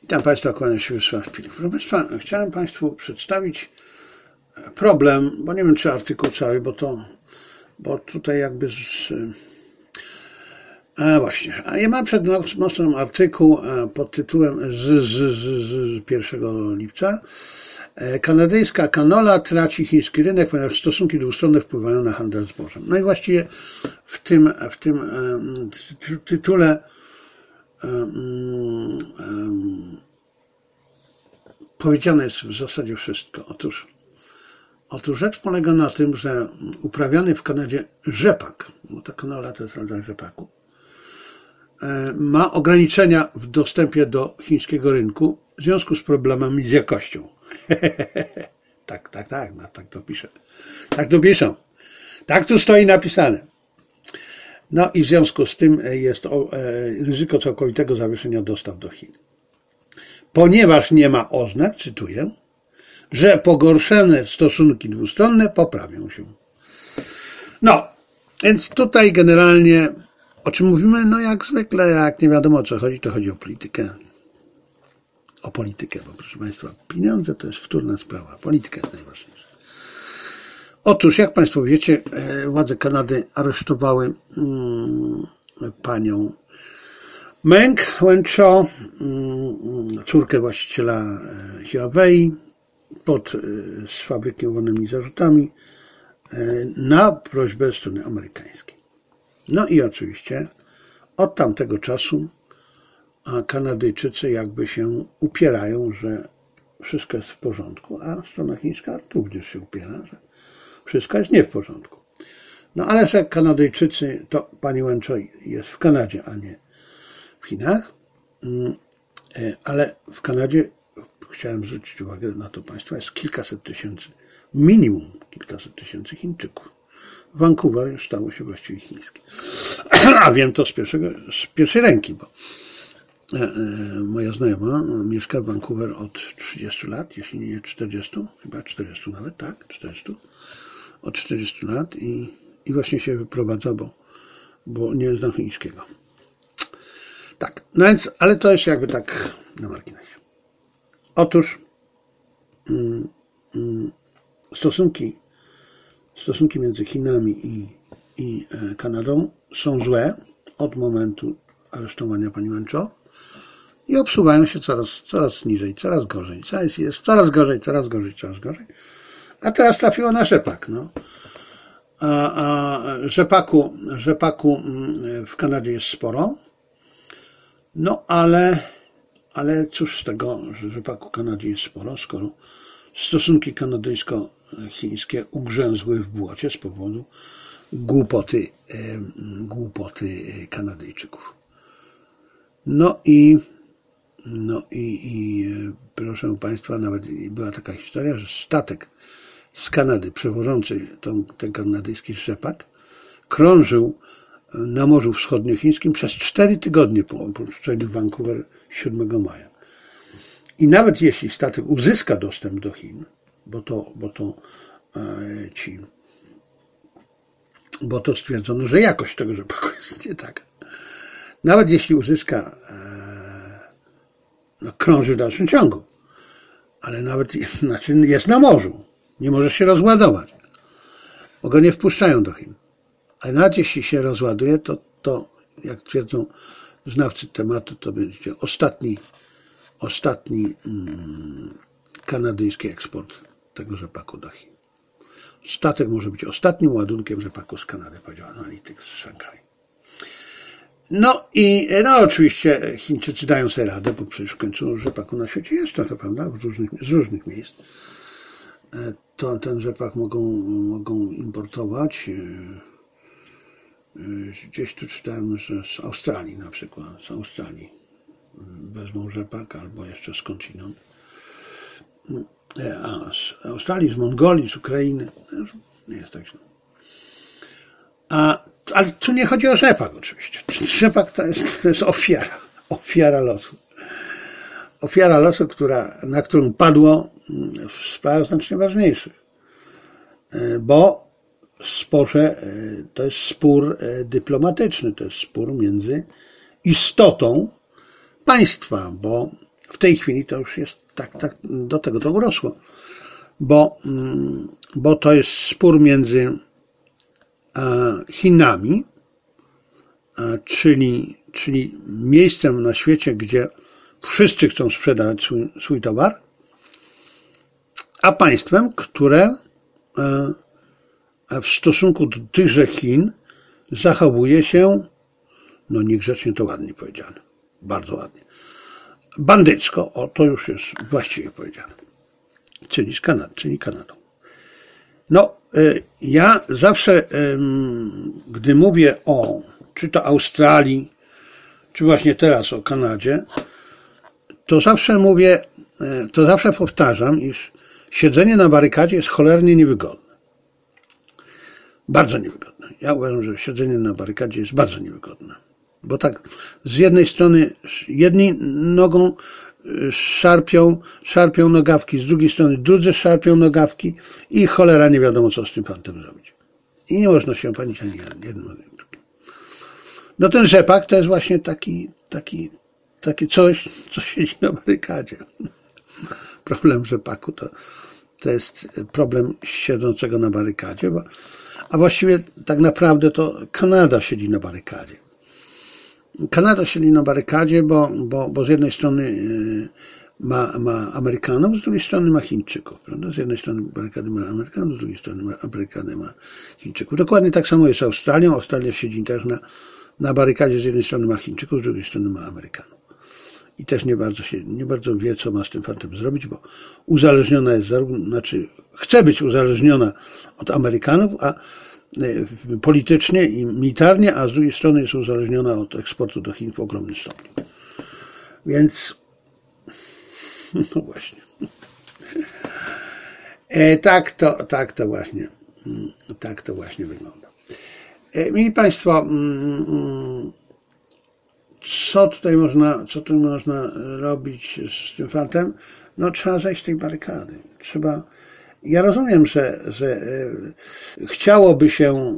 Witam Państwa, kłaniam się Wiesław Pilch. Proszę Państwa, chciałem Państwu przedstawić problem, bo nie wiem, czy artykuł cały, bo tutaj jakby właśnie. A ja mam przed nosem artykuł pod tytułem z 1 lipca. Kanadyjska kanola traci chiński rynek, ponieważ stosunki dwustronne wpływają na handel zbożem. No i właściwie w tym tytule powiedziane jest w zasadzie wszystko. Otóż rzecz polega na tym, że uprawiany w Kanadzie rzepak, bo ta kanola to jest rodzaj rzepaku, ma ograniczenia w dostępie do chińskiego rynku w związku z problemami z jakością. Tak to pisze. Tak to piszą. Tak tu stoi napisane. No i w związku z tym jest ryzyko całkowitego zawieszenia dostaw do Chin. Ponieważ nie ma oznak, cytuję, że pogorszone stosunki dwustronne poprawią się. No, więc tutaj generalnie o czym mówimy? No jak zwykle, jak nie wiadomo o co chodzi, to chodzi o politykę. O politykę, bo proszę Państwa, pieniądze to jest wtórna sprawa. Polityka jest najważniejsza. Otóż, jak Państwo wiecie, władze Kanady aresztowały panią Meng Wanzhou, córkę właściciela Huawei, z fabrykiem wolnymi zarzutami, na prośbę strony amerykańskiej. No i oczywiście od tamtego czasu Kanadyjczycy jakby się upierają, że wszystko jest w porządku, a strona chińska również się upiera, że wszystko jest nie w porządku. No ale że Kanadyjczycy, to pani Wanzhou jest w Kanadzie, a nie w Chinach, ale w Kanadzie, chciałem zwrócić uwagę na to Państwa, jest kilkaset tysięcy, minimum kilkaset tysięcy Chińczyków. Vancouver już stało się właściwie chińskie. A wiem to z pierwszej ręki, bo moja znajoma mieszka w Vancouver od 30 lat, jeśli nie 40, chyba 40 nawet, tak? 40. Od 40 lat i właśnie się wyprowadza, bo nie zna chińskiego. Tak, no więc, ale to jest jakby tak na marginesie. Otóż stosunki między Chinami i Kanadą są złe od momentu aresztowania pani Wanzhou i obsuwają się coraz niżej, coraz gorzej. Jest coraz gorzej. A teraz trafiło na rzepak. No. A rzepaku w Kanadzie jest sporo. No ale cóż z tego, że rzepaku w Kanadzie jest sporo, skoro stosunki kanadyjsko-chińskie ugrzęzły w błocie z powodu głupoty Kanadyjczyków. No i proszę Państwa, nawet była taka historia, że statek z Kanady przewożący ten kanadyjski rzepak krążył na Morzu Wschodniochińskim przez 4 tygodnie po opuszczeniu Vancouver 7 maja. I nawet jeśli statek uzyska dostęp do Chin, bo to stwierdzono, że jakość tego rzepaku jest nie taka. Nawet jeśli uzyska, krąży w dalszym ciągu, ale nawet jest na morzu, nie może się rozładować, bo go nie wpuszczają do Chin. Ale nawet jeśli się rozładuje, to jak twierdzą znawcy tematu, to będzie ostatni kanadyjski eksport tego rzepaku do Chin. Statek może być ostatnim ładunkiem rzepaku z Kanady, powiedział analityk z Szanghaju. No i oczywiście Chińczycy dają sobie radę, bo przecież w końcu rzepaku na świecie jest trochę, prawda, z różnych miejsc. Ten rzepak mogą importować. Gdzieś tu czytałem, że z Australii na przykład, z Australii wezmą rzepak albo jeszcze skądinąd. A z Australii, z Mongolii, z Ukrainy, nie jest tak źle. Ale tu nie chodzi o rzepak oczywiście. Rzepak to jest ofiara losu. Ofiara losu, na którą padło w sprawach znacznie ważniejszych. Bo w sporze to jest spór dyplomatyczny, to jest spór między istotą państwa, bo w tej chwili to już jest tak do tego to urosło, bo to jest spór między Chinami, czyli miejscem na świecie, gdzie wszyscy chcą sprzedawać swój towar, a państwem, które w stosunku do tychże Chin zachowuje się, no niegrzecznie to ładnie powiedziane, bardzo ładnie, bandycko, o to już jest właściwie powiedziane, czyli Kanadą. No, ja zawsze, gdy mówię o, czy to Australii, czy właśnie teraz o Kanadzie, to zawsze powtarzam, iż siedzenie na barykadzie jest cholernie niewygodne. Bardzo niewygodne. Ja uważam, że siedzenie na barykadzie jest bardzo niewygodne. Bo tak, z jednej strony jedni nogą szarpią nogawki, z drugiej strony drudzy szarpią nogawki i cholera nie wiadomo, co z tym fantem zrobić. I nie można się opanić ani jednym, ani drugim. No ten rzepak to jest właśnie taki coś, co siedzi na barykadzie. Problem rzepaku to jest problem siedzącego na barykadzie, a właściwie tak naprawdę to Kanada siedzi na barykadzie. Kanada siedzi na barykadzie, bo z jednej strony ma Amerykanów, z drugiej strony ma Chińczyków. Prawda? Z jednej strony barykady ma Amerykanów, z drugiej strony barykady ma Chińczyków. Dokładnie tak samo jest z Australią. Australia siedzi też na barykadzie, z jednej strony ma Chińczyków, z drugiej strony ma Amerykanów. I też nie bardzo wie, co ma z tym fantem zrobić, bo uzależniona jest chce być uzależniona od Amerykanów, a politycznie i militarnie, a z drugiej strony jest uzależniona od eksportu do Chin w ogromnym stopniu. Więc no właśnie. Tak to właśnie wygląda. Mili Państwo, co tutaj można robić z tym fantem? No trzeba zejść z tej barykady. Ja rozumiem, że chciałoby się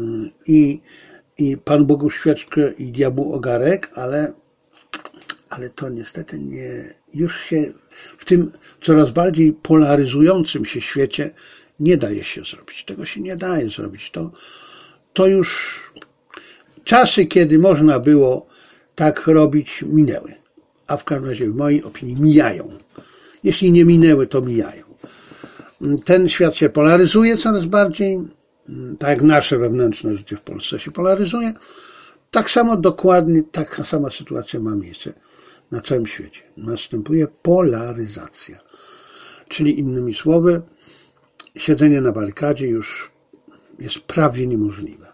i Panu Bogu świeczkę i diabłu ogarek, ale to niestety już się w tym coraz bardziej polaryzującym się świecie nie daje się zrobić. Tego się nie daje zrobić. To już czasy, kiedy można było tak robić, minęły. A w każdym razie, w mojej opinii, mijają. Jeśli nie minęły, to mijają. Ten świat się polaryzuje coraz bardziej, tak jak nasze wewnętrzne życie w Polsce się polaryzuje, tak samo dokładnie taka sama sytuacja ma miejsce na całym świecie. Następuje polaryzacja. Czyli innymi słowy, siedzenie na barykadzie już jest prawie niemożliwe.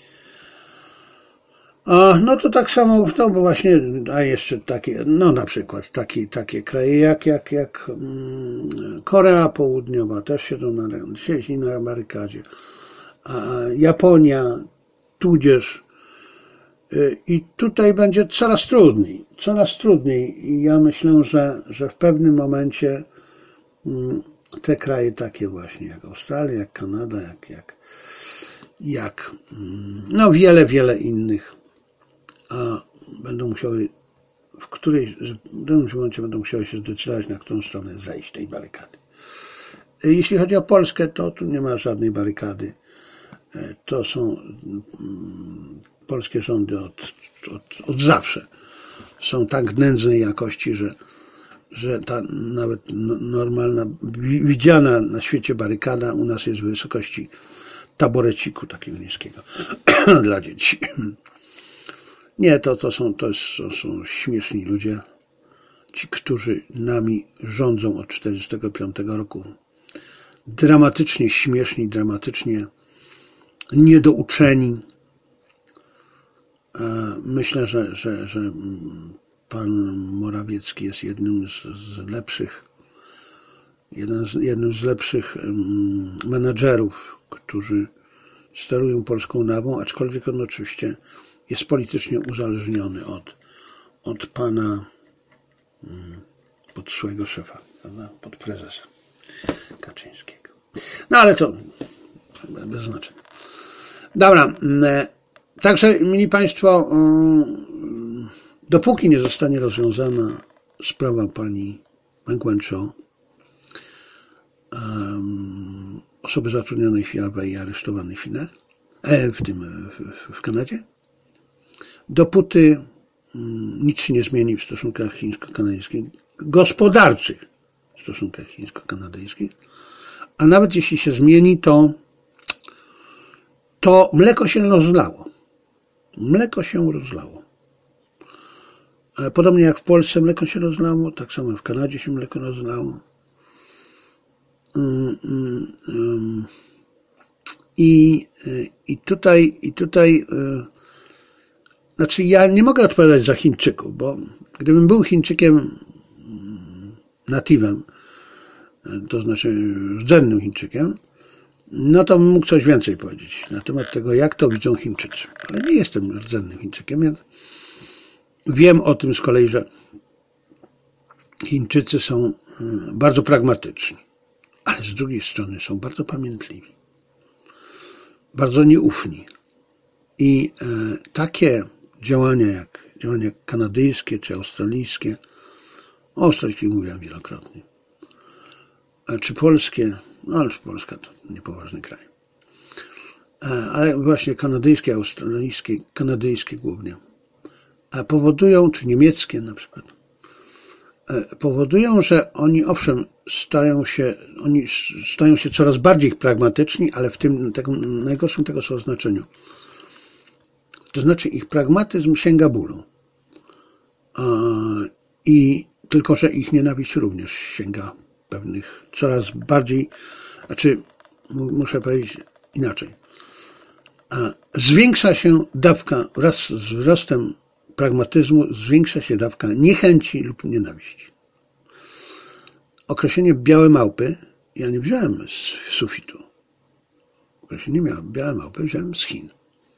No to tak samo, to właśnie, a jeszcze takie, no na przykład takie kraje jak Korea Południowa też siedzi na barykadzie, a Japonia tudzież i tutaj będzie coraz trudniej i ja myślę, że w pewnym momencie te kraje takie właśnie jak Australia, jak Kanada, jak no wiele innych, a będą musiały w którymś momencie będą musiały się zdecydować, na którą stronę zejść tej barykady. Jeśli chodzi o Polskę, to tu nie ma żadnej barykady. To są polskie rządy od zawsze są tak nędznej jakości, że ta nawet normalna, widziana na świecie barykada u nas jest w wysokości taboreciku takiego niskiego dla dzieci. Nie, to są śmieszni ludzie, ci, którzy nami rządzą od 1945 roku. Dramatycznie śmieszni, dramatycznie niedouczeni. Myślę, że pan Morawiecki jest jednym z lepszych menedżerów, którzy sterują polską nawą, aczkolwiek on oczywiście jest politycznie uzależniony od pana pod swojego szefa, prawda? Pod prezesa Kaczyńskiego. No ale to bez znaczenia. Dobra, także mili Państwo, dopóki nie zostanie rozwiązana sprawa pani Meng Wanzhou, osoby zatrudnionej w Huawei i aresztowanej w Chinach, w Kanadzie, dopóty nic się nie zmieni w stosunkach chińsko-kanadyjskich, gospodarczych stosunkach chińsko-kanadyjskich, a nawet jeśli się zmieni, to mleko się rozlało. Mleko się rozlało. Podobnie jak w Polsce mleko się rozlało, tak samo w Kanadzie się mleko rozlało. I tutaj znaczy ja nie mogę odpowiadać za Chińczyków, bo gdybym był Chińczykiem natywem, to znaczy rdzennym Chińczykiem, no to bym mógł coś więcej powiedzieć na temat tego, jak to widzą Chińczycy. Ale nie jestem rdzennym Chińczykiem, więc wiem o tym z kolei, że Chińczycy są bardzo pragmatyczni, ale z drugiej strony są bardzo pamiętliwi, bardzo nieufni. I takie działania jak działania kanadyjskie czy australijskie, o australijskich mówiłem wielokrotnie, czy polskie, no ale Polska to niepoważny kraj, ale właśnie kanadyjskie, australijskie, kanadyjskie głównie, powodują, czy niemieckie na przykład, powodują, że oni owszem stają się coraz bardziej pragmatyczni, ale w tym najgorszym tego słowa znaczeniu. To znaczy ich pragmatyzm sięga bólu. I tylko, że ich nienawiść również sięga pewnych coraz bardziej, znaczy muszę powiedzieć inaczej. Zwiększa się dawka, wraz z wzrostem pragmatyzmu zwiększa się dawka niechęci lub nienawiści. Określenie białe małpy ja nie wziąłem z sufitu. Określenie białe małpy wziąłem z Chin.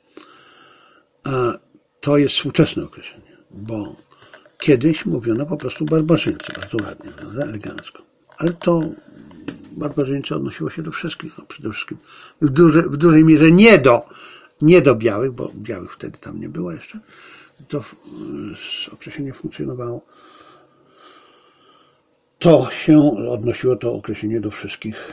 A to jest współczesne określenie, bo kiedyś mówiono po prostu barbarzyńcy, bardzo ładnie, bardzo elegancko. Ale to barbarzyńcy odnosiło się do wszystkich, no przede wszystkim w dużej mierze nie do białych, bo białych wtedy tam nie było jeszcze. To określenie funkcjonowało. To się odnosiło to określenie do wszystkich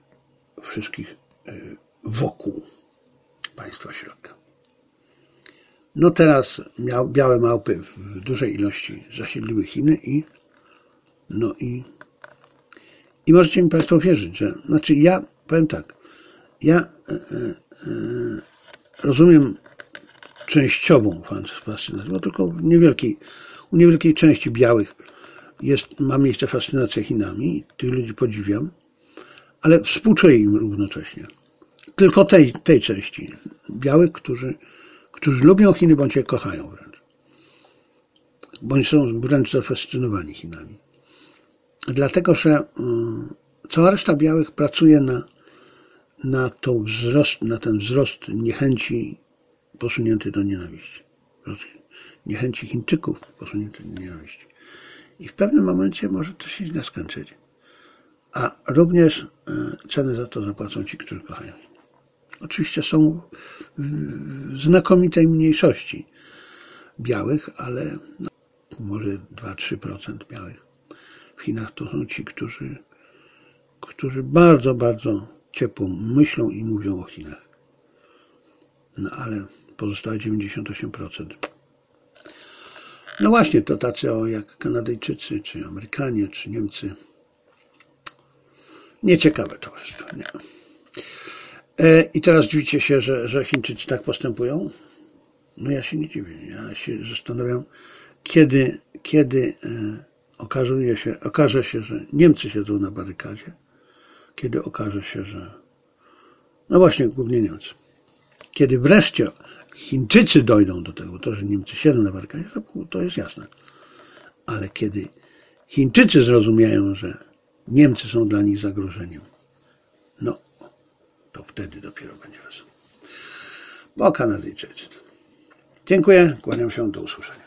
wokół państwa środka. No teraz białe małpy w dużej ilości zasiedliły Chiny i możecie mi Państwo wierzyć, że, znaczy ja powiem tak, ja rozumiem częściową fascynację, bo tylko u niewielkiej części białych ma miejsce fascynacja Chinami, tych ludzi podziwiam, ale współczuję im równocześnie. Tylko tej części białych, którzy lubią Chiny, bądź je kochają wręcz. Bądź są wręcz zafascynowani Chinami. Dlatego, że cała reszta białych pracuje na ten wzrost niechęci posunięty do nienawiści. Niechęci Chińczyków posunięty do nienawiści. I w pewnym momencie może to się źle skończyć. A również cenę za to zapłacą ci, którzy kochają. Oczywiście są w znakomitej mniejszości białych, ale może 2-3% białych. W Chinach to są ci, którzy bardzo, bardzo ciepło myślą i mówią o Chinach. No ale pozostałe 98%. No właśnie, to tacy jak Kanadyjczycy, czy Amerykanie, czy Niemcy. Nieciekawe to wszystko, nie. I teraz dziwicie się, że Chińczycy tak postępują? No ja się nie dziwię. Ja się zastanawiam, kiedy okaże się, że Niemcy siedzą na barykadzie, kiedy okaże się, że no właśnie, głównie Niemcy. Kiedy wreszcie Chińczycy dojdą do tego, to, że Niemcy siedzą na barykadzie, to jest jasne. Ale kiedy Chińczycy zrozumieją, że Niemcy są dla nich zagrożeniem, no to wtedy dopiero będzie wesoło. Bo Kanadyjczycy. Dziękuję, kłaniam się, do usłyszenia.